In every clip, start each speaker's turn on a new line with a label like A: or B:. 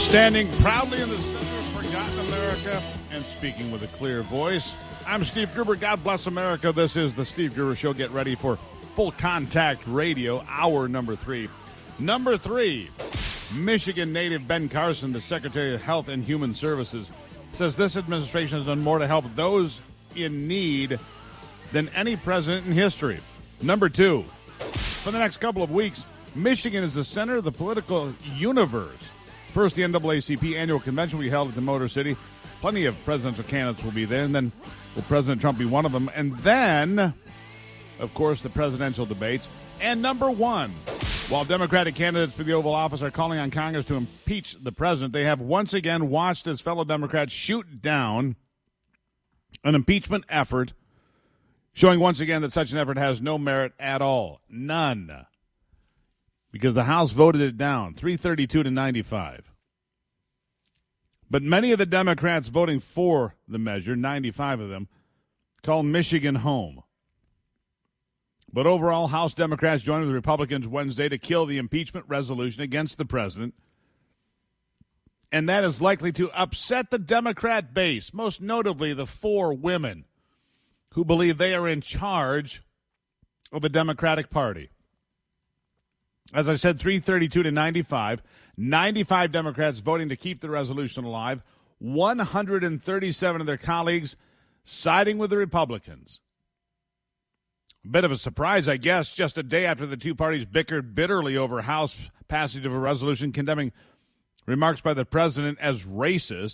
A: Standing proudly in the center of forgotten America and speaking with a clear voice, I'm Steve Gruber. God bless America. This is the Steve Gruber Show. Get ready for Full Contact Radio, hour number 3. Number 3, Michigan native Ben Carson, the Secretary of Health and Human Services, says this administration has done more to help those in need than any president in history. Number 2, for the next couple of weeks, Michigan is the center of the political universe. First, the NAACP annual convention will be held at the Motor City. Plenty of presidential candidates will be there, and then will President Trump be one of them? And then, of course, the presidential debates. And number 1, while Democratic candidates for the Oval Office are calling on Congress to impeach the president, they have once again watched as fellow Democrats shoot down an impeachment effort, showing once again that such an effort has no merit at all. None. Because the House voted it down, 332 to 95. But many of the Democrats voting for the measure, 95 of them, call Michigan home. But overall, House Democrats joined with the Republicans Wednesday to kill the impeachment resolution against the president. And that is likely to upset the Democrat base, most notably the 4 women who believe they are in charge of the Democratic Party. As I said, 332 to 95. 95 Democrats voting to keep the resolution alive. 137 of their colleagues siding with the Republicans. A bit of a surprise, I guess, just a day after the two parties bickered bitterly over House passage of a resolution condemning remarks by the president as racist.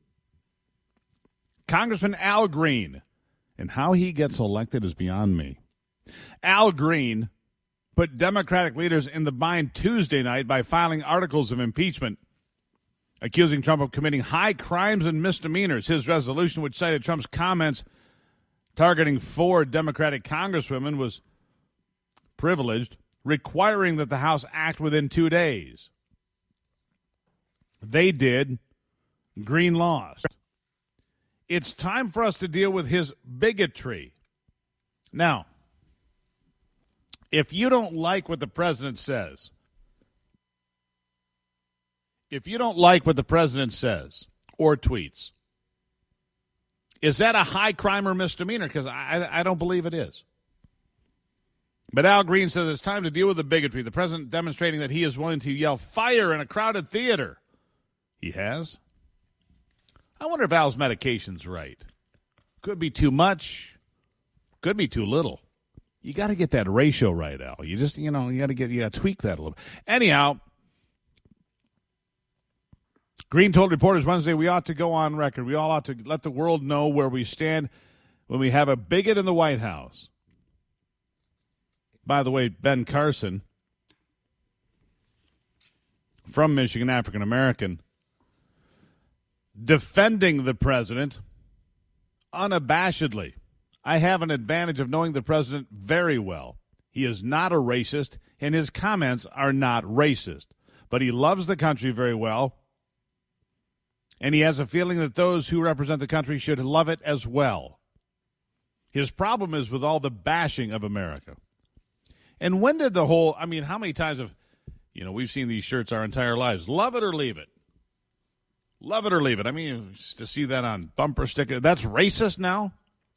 A: Congressman Al Green, and how he gets elected is beyond me. Al Green put Democratic leaders in the bind Tuesday night by filing articles of impeachment, accusing Trump of committing high crimes and misdemeanors. His resolution, which cited Trump's comments targeting 4 Democratic congresswomen, was privileged, requiring that the House act within 2 days. They did. Green lost. It's time for us to deal with his bigotry. Now, if you don't like what the president says, or tweets, is that a high crime or misdemeanor? Because I don't believe it is. But Al Green says it's time to deal with the bigotry. The president demonstrating that he is willing to yell fire in a crowded theater. He has? I wonder if Al's medication's right. Could be too much. Could be too little. You got to get that ratio right, Al. You just, you got to tweak that a little. Anyhow, Green told reporters Wednesday we ought to go on record. We all ought to let the world know where we stand when we have a bigot in the White House. By the way, Ben Carson, from Michigan, African American, defending the president unabashedly. I have an advantage of knowing the president very well. He is not a racist, and his comments are not racist. But he loves the country very well, and he has a feeling that those who represent the country should love it as well. His problem is with all the bashing of America. And when did the whole, how many times have, we've seen these shirts our entire lives. Love it or leave it. Love it or leave it. To see that on bumper sticker, that's racist now?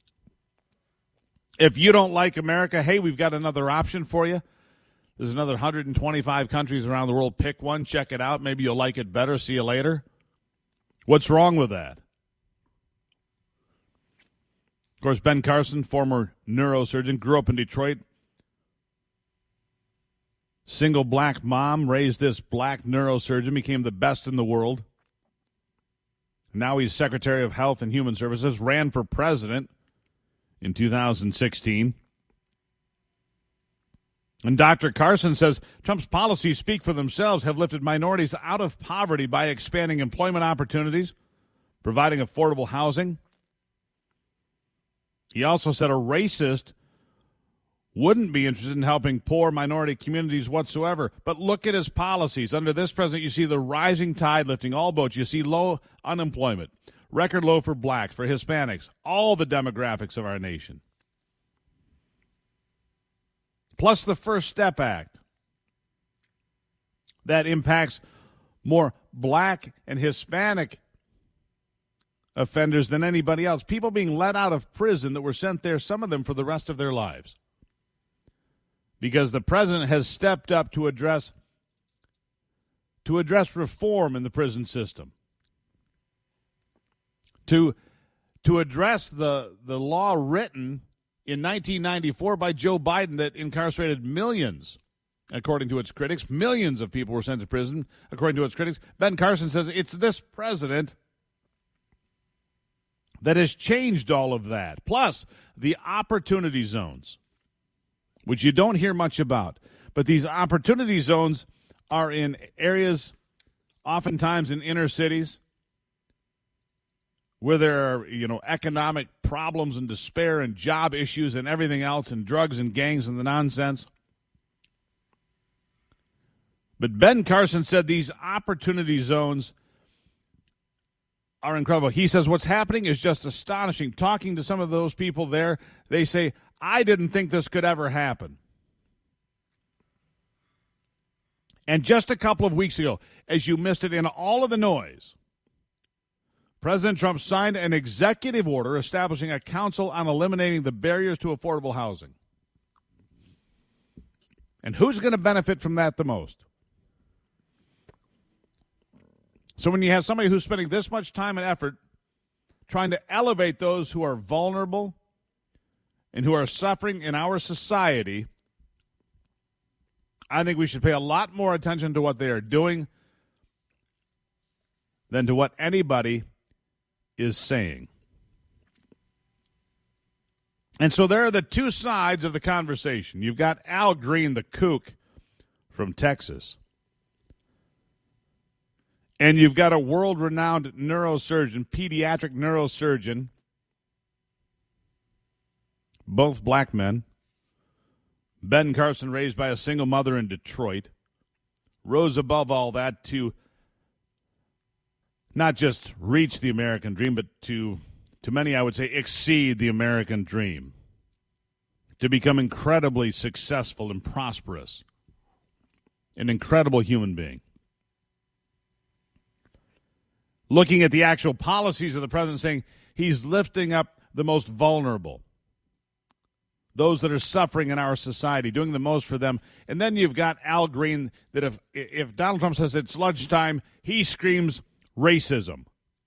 A: If you don't like America, hey, we've got another option for you. There's another 125 countries around the world. Pick one, check it out. Maybe you'll like it better. See you later. What's wrong with that? Of course, Ben Carson, former neurosurgeon, grew up in Detroit. Single black mom, raised this black neurosurgeon, became the best in the world. Now he's Secretary of Health and Human Services, ran for president in 2016. And Dr. Carson says Trump's policies speak for themselves, have lifted minorities out of poverty by expanding employment opportunities, providing affordable housing. He also said a racist wouldn't be interested in helping poor minority communities whatsoever. But look at his policies. Under this president, you see the rising tide lifting all boats. You see low unemployment, record low for blacks, for Hispanics, all the demographics of our nation. Plus the First Step Act that impacts more black and Hispanic offenders than anybody else. People being let out of prison that were sent there, some of them for the rest of their lives. Because the president has stepped up to address reform in the prison system. To address the law written in 1994 by Joe Biden that incarcerated millions, according to its critics. Millions of people were sent to prison, according to its critics. Ben Carson says it's this president that has changed all of that. Plus, the opportunity zones, which you don't hear much about. But these opportunity zones are in areas, oftentimes in inner cities, where there are, economic problems and despair and job issues and everything else and drugs and gangs and the nonsense. But Ben Carson said these opportunity zones are incredible. He says what's happening is just astonishing. Talking to some of those people there, they say, I didn't think this could ever happen. And just a couple of weeks ago, as you missed it in all of the noise, President Trump signed an executive order establishing a council on eliminating the barriers to affordable housing. And who's going to benefit from that the most? So when you have somebody who's spending this much time and effort trying to elevate those who are vulnerable and who are suffering in our society, I think we should pay a lot more attention to what they are doing than to what anybody is saying. And so there are the two sides of the conversation. You've got Al Green, the kook from Texas. And you've got a world-renowned neurosurgeon, pediatric neurosurgeon, both black men. Ben Carson, raised by a single mother in Detroit, rose above all that to not just reach the American dream, but to many, I would say, exceed the American dream, to become incredibly successful and prosperous, an incredible human being. Looking at the actual policies of the president, saying he's lifting up the most vulnerable, those that are suffering in our society, doing the most for them. And then you've got Al Green that if Donald Trump says it's lunchtime, he screams racism.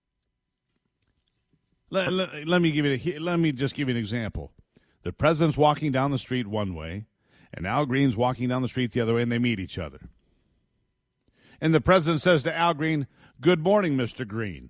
A: Let me just give you an example. The president's walking down the street one way, and Al Green's walking down the street the other way, and they meet each other. And the president says to Al Green, "Good morning, Mr. Green."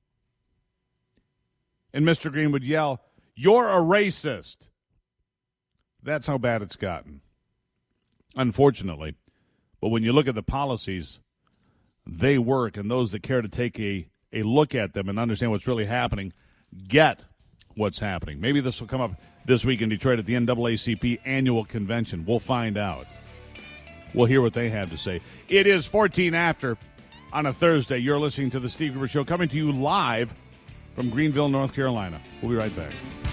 A: And Mr. Green would yell, "You're a racist." That's how bad it's gotten, unfortunately. But when you look at the policies, they work, and those that care to take a look at them and understand what's really happening get what's happening. Maybe this will come up this week in Detroit at the NAACP annual convention. We'll find out. We'll hear what they have to say. It is 14 after on a Thursday. You're listening to The Steve Gruber Show, coming to you live from Greenville, North Carolina. We'll be right back.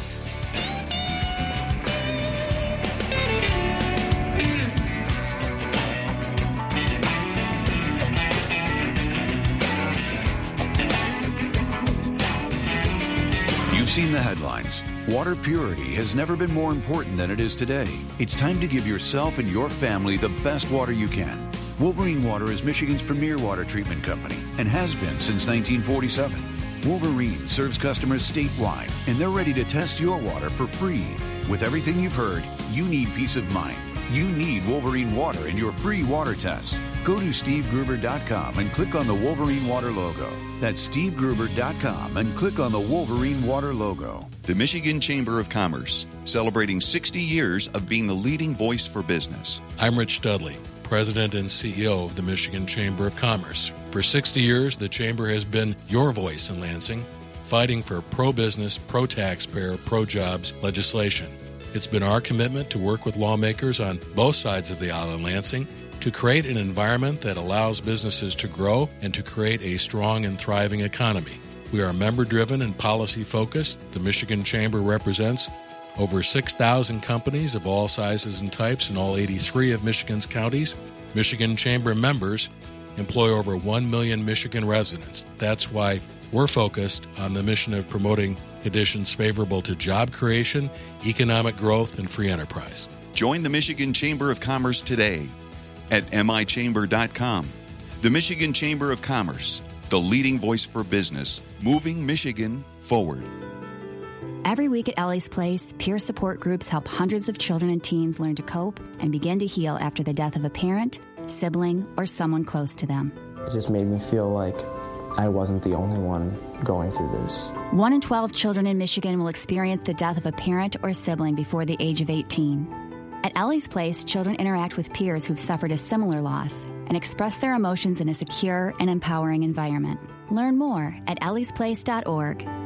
B: You've seen the headlines. Water purity has never been more important than it is today. It's time to give yourself and your family the best water you can. Wolverine Water is Michigan's premier water treatment company and has been since 1947. Wolverine serves customers statewide, and they're ready to test your water for free. With everything you've heard, you need peace of mind. You need Wolverine Water in your free water test. Go to SteveGruber.com and click on the Wolverine Water logo. That's SteveGruber.com and click on the Wolverine Water logo.
C: The Michigan Chamber of Commerce, celebrating 60 years of being the leading voice for business.
D: I'm Rich Dudley, President and CEO of the Michigan Chamber of Commerce. For 60 years, the Chamber has been your voice in Lansing, fighting for pro-business, pro-taxpayer, pro-jobs legislation. It's been our commitment to work with lawmakers on both sides of the aisle in Lansing to create an environment that allows businesses to grow and to create a strong and thriving economy. We are member-driven and policy-focused. The Michigan Chamber represents over 6,000 companies of all sizes and types in all 83 of Michigan's counties. Michigan Chamber members employ over 1 million Michigan residents. That's why we're focused on the mission of promoting conditions favorable to job creation, economic growth, and free enterprise.
C: Join the Michigan Chamber of Commerce today at michamber.com. The Michigan Chamber of Commerce, the leading voice for business, moving Michigan forward.
E: Every week at Ellie's Place, peer support groups help hundreds of children and teens learn to cope and begin to heal after the death of a parent, sibling, or someone close to them.
F: It just made me feel like I wasn't the only one going through this.
E: 1 in 12 children in Michigan will experience the death of a parent or sibling before the age of 18. At Ellie's Place, children interact with peers who've suffered a similar loss and express their emotions in a secure and empowering environment. Learn more at elliesplace.org.